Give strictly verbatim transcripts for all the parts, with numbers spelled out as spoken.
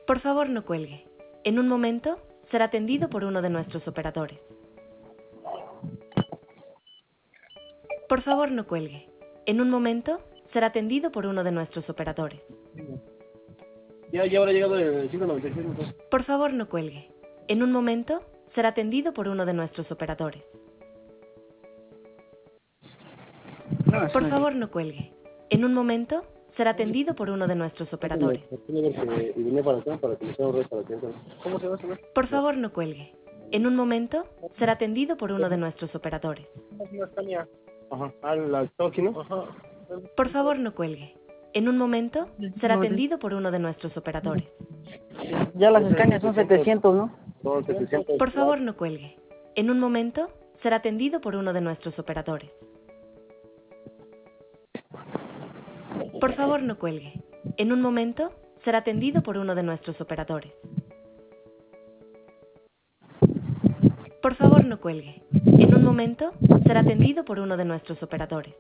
Por favor, no cuelgue. En un momento, será atendido por uno de nuestros operadores. Por favor, no cuelgue. En un momento, será atendido por uno de nuestros operadores. Ya, ya habrá llegado el ciento noventa y seis. ¿No? Por favor, no cuelgue. En un momento, será atendido por uno de nuestros operadores. No, Por no, favor, no cuelgue. En un momento, será atendido por uno de nuestros operadores. Y vine para acá para que me sea un resto para que entren. ¿Cómo se va a saber? Por favor, no cuelgue. En un momento, será atendido por uno de nuestros operadores. Ajá. Ah, la toque, ¿no? Ajá. Por favor, no cuelgue. En un momento, será atendido por uno de nuestros operadores. ya las escañas son setecientos, ¿no? Son setecientos. Por favor, no cuelgue. En un momento, será atendido por uno de nuestros operadores. Por favor, no cuelgue. En un momento, será atendido por uno de nuestros operadores. Por favor, no cuelgue. En un momento, será atendido por uno de nuestros operadores.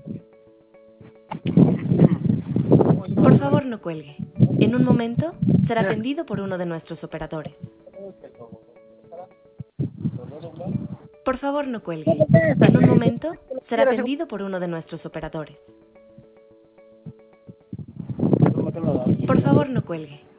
Por favor, no cuelgue. En un momento, será atendido por uno de nuestros operadores. Por favor, no cuelgue. En un momento, será atendido por uno de nuestros operadores. Por favor, no cuelgue.